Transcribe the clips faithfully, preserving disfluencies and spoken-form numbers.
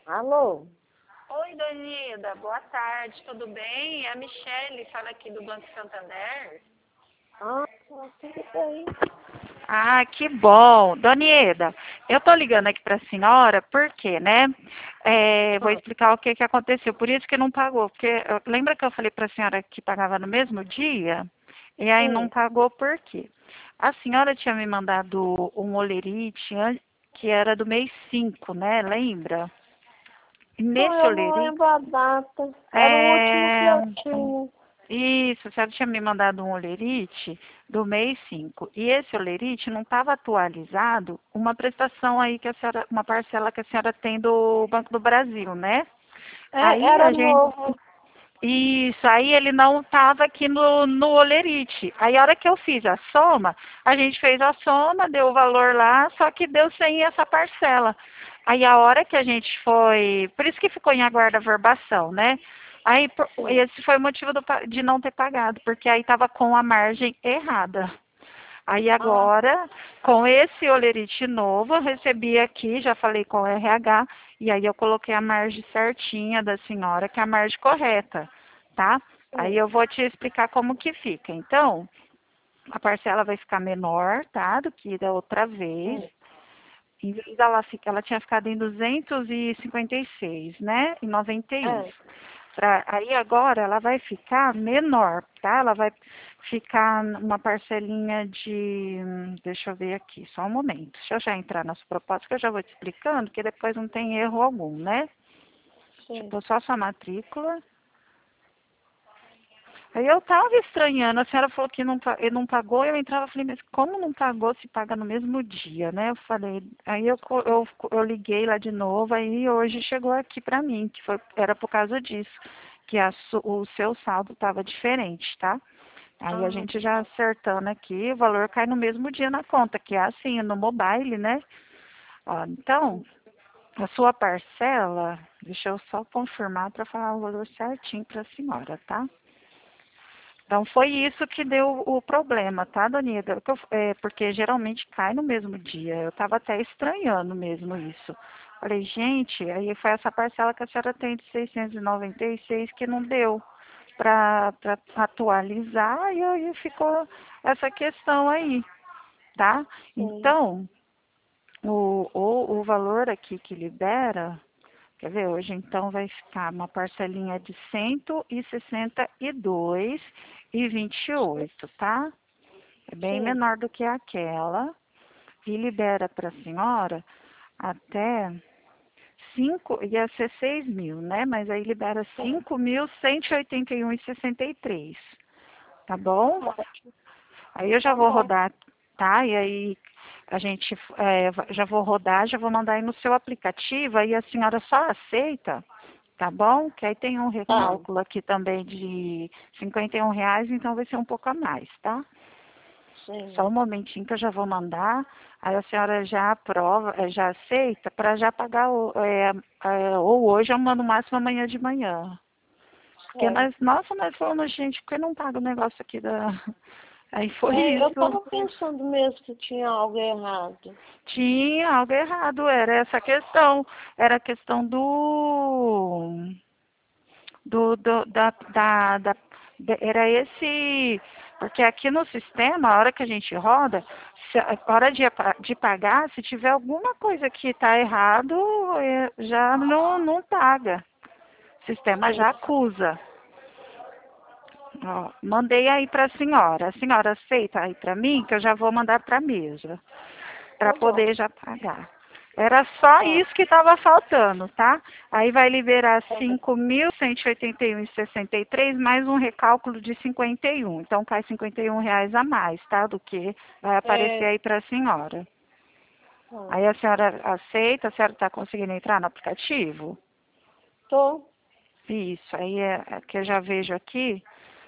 Alô? Oi, Donida, boa tarde, tudo bem? É a Michele, fala aqui do Banco Santander. Ah, tudo bem. Ah, que bom. Donieda, eu tô ligando aqui para a senhora porque, né? é, vou Ah, explicar o que que aconteceu. Por isso que não pagou. Porque eu- lembra que eu falei para a senhora que pagava no mesmo dia? E aí não sim. pagou por quê? A senhora tinha me mandado um olerite an- que era do mês cinco, né? Lembra? E Não, nesse eu não olerite, lembro a data. Era o último que é, eu tinha. isso, a senhora tinha me mandado um olerite do mês cinco. E esse olerite não estava atualizado uma prestação aí que a senhora, uma parcela que a senhora tem do Banco do Brasil, né? É, Aí era a gente. novo. Isso, aí ele não estava aqui no, no olerite. Aí a hora que eu fiz a soma, a gente fez a soma, deu o valor lá, só que deu sem essa parcela. Aí a hora que a gente foi. Por isso que ficou em aguarda verbação, né? Aí por- Sim. esse foi o motivo do pa- de não ter pagado, porque aí estava com a margem errada. Aí Ah, agora, com esse olerite novo, eu recebi aqui, já falei com o R H, e aí eu coloquei a margem certinha da senhora, que é a margem correta, tá? Aí sim. eu vou te explicar como que fica. Então, a parcela vai ficar menor, tá? Do que da outra vez. Sim. Em vez dela ficar, ela tinha ficado em duzentos e cinquenta e seis, né? Em noventa e um. É. Pra, aí agora ela vai ficar menor, tá? Ela vai ficar uma parcelinha de. Deixa eu ver aqui, só um momento. Deixa eu já entrar nas propostas que eu já vou te explicando, que depois não tem erro algum, né? Sim. Tipo, só sua matrícula. Aí eu tava estranhando, a senhora falou que não, pa- ele não pagou, eu entrava e falei, mas como não pagou se paga no mesmo dia, né? Eu falei, aí eu, co- eu, eu liguei lá de novo, aí hoje chegou aqui pra mim, que foi, era por causa disso, que a su- o seu saldo tava diferente, tá? Aí a Ah, gente já acertando aqui, o valor cai no mesmo dia na conta, que é assim, no mobile, né? Ó, então, a sua parcela, deixa eu só confirmar para falar o valor certinho para a senhora, tá? Então foi isso que deu o problema, tá, Donida? Que eu- É, porque geralmente cai no mesmo dia. Eu estava até estranhando mesmo isso. Falei, gente, aí foi essa parcela que a senhora tem de seiscentos e noventa e seis que não deu para atualizar e aí ficou essa questão aí, tá? sim. Então, o, o, o valor aqui que libera, quer ver, hoje então vai ficar uma parcelinha de cento e sessenta e dois e vinte e oito, tá? É bem Sim. menor do que aquela e libera para a senhora até cinco, ia ser seis mil, né? Mas aí libera Sim. cinco mil cento e oitenta e um e sessenta e três, tá bom? Ótimo. Aí eu já Tá vou bom. rodar, tá? E aí a gente é, va- já vou rodar, já vou mandar aí no seu aplicativo, aí a senhora só aceita, tá bom? Que aí tem um Tá. recálculo aqui também de cinquenta e um reais, então vai ser um pouco a mais, tá? Sim. Só um momentinho que eu já vou mandar, aí a senhora já aprova, eh, já aceita para já pagar, o, é, é, ou hoje eu mando no máximo amanhã de manhã. Porque É. nós, nossa, nós falamos, gente, por que não paga o negócio aqui da. Aí foi É, eu isso. tava pensando mesmo que tinha algo errado. Tinha algo errado, era essa questão. Era a questão do. do, do da, da, da, de- era esse. Porque aqui no sistema, a hora que a gente roda, se, a hora de, apa- de pagar, se tiver alguma coisa que está errado, eh, já não, não paga. O sistema Sim. já acusa. Ó, mandei aí para a senhora. A senhora aceita aí para mim, que eu já vou mandar para a mesa, para Tá bom. poder já pagar. Era só Tá. isso que estava faltando, tá? Aí vai liberar É. cinco mil cento e oitenta e um e sessenta e três mais um recálculo de cinquenta e um. Então cai cinquenta e um reais a mais, tá? Do que vai aparecer É. aí para a senhora. Tá. Aí a senhora aceita, a senhora está conseguindo entrar no aplicativo? Tô. Isso, aí é, é que eu já vejo aqui.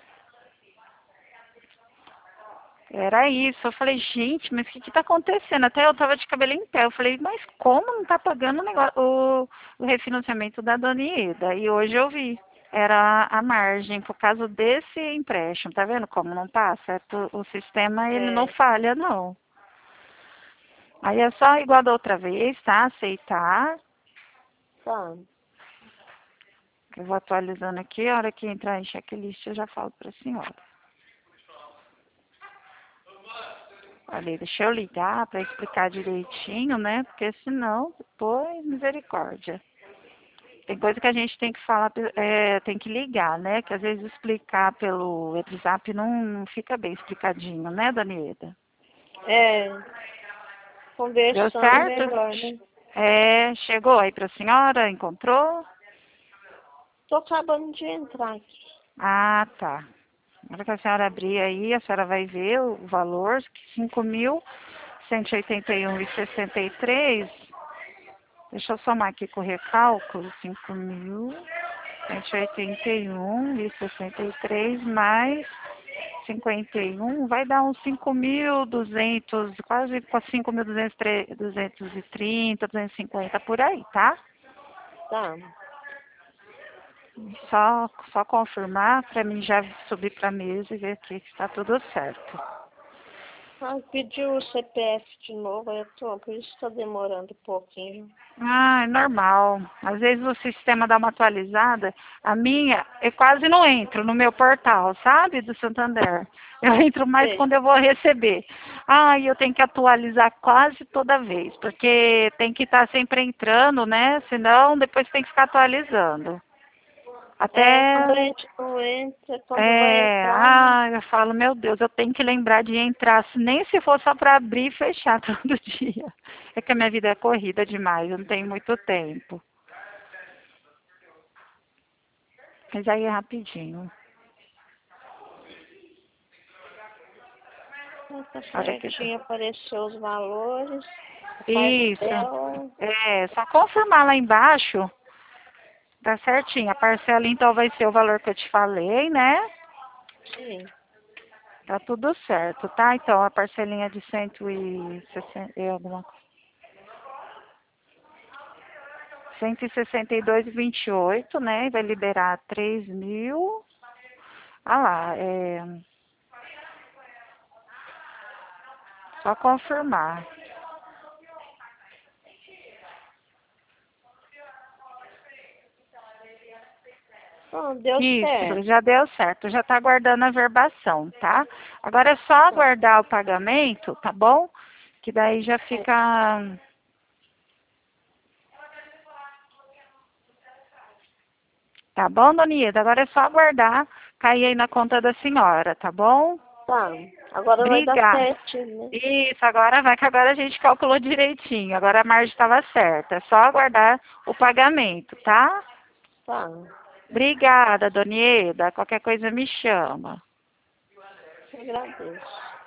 Era isso. Eu falei, gente, mas o que que tá acontecendo? Até eu tava de cabelo em pé. Eu falei, mas como não tá pagando o, negócio, o, o refinanciamento da Dona Ieda? E hoje eu vi. Era a margem por causa desse empréstimo. Tá vendo como não passa? O sistema, ele não É. falha, não. Aí é só igual da outra vez, tá? Aceitar. Tá. Eu vou atualizando aqui, a hora que entrar em checklist eu já falo para a senhora. Olha, deixa eu ligar para explicar direitinho, né? Porque senão, depois, misericórdia. Tem coisa que a gente tem que falar, é, tem que ligar, né? Que às vezes explicar pelo WhatsApp não, não fica bem explicadinho, né, Daniela? É. Deu Conversando é certo? melhor, né? É, chegou aí para a senhora? Encontrou? Tô acabando de entrar aqui. Ah, tá. Na hora que a senhora abrir aí, a senhora vai ver o valor, cinco mil cento e oitenta e um e sessenta e três. Deixa eu somar aqui com o recálculo, cinco mil cento e oitenta e um e sessenta e três mais cinquenta e um, vai dar uns cinco mil e duzentos, quase cinco mil duzentos e trinta, duzentos e cinquenta por aí, tá? Tá. Só, só confirmar para mim já subir para a mesa e ver aqui que está tudo certo. Ah, pediu o C P F de novo, eu tô, por isso está demorando um pouquinho. Ah, é normal. Às vezes o sistema dá uma atualizada. A minha, eu quase não entro no meu portal, sabe? Do Santander. Eu entro mais Sei. quando eu vou receber. Ah, e eu tenho que atualizar quase toda vez, porque tem que estar sempre entrando, né? Senão depois tem que ficar atualizando. É, Até quando a gente não entra, quando vai É, entrar, ah, eu falo, meu Deus, eu tenho que lembrar de entrar, se- nem se for só para abrir e fechar todo dia. É que a minha vida é corrida demais, eu não tenho muito tempo. Mas aí é rapidinho. tá Olha aqui. certinho, apareceu os valores, a Isso. parcela. É, só confirmar lá embaixo, tá certinho. A parcela então vai ser o valor que eu te falei, né? Sim. Tá tudo certo, tá? Então a parcelinha de cento e sessenta e alguma coisa. cento e sessenta e dois e vinte e oito, né? Vai liberar três mil. Ah lá, é... Só confirmar. Ah, deu Isso, certo. já deu certo. Já tá aguardando a verbação, tá? Agora é só Tá. aguardar o pagamento, tá bom? Que daí já fica... Tá bom, Dona Ieda? Agora é só aguardar cair aí na conta da senhora, tá bom? Tá. Agora vai dar Obrigada. certinho, né? Isso, agora vai, que agora a gente calculou direitinho. Agora a margem estava certa. É só aguardar o pagamento, tá? Tá. Obrigada, Dona Ieda. Qualquer coisa me chama. Agradeço.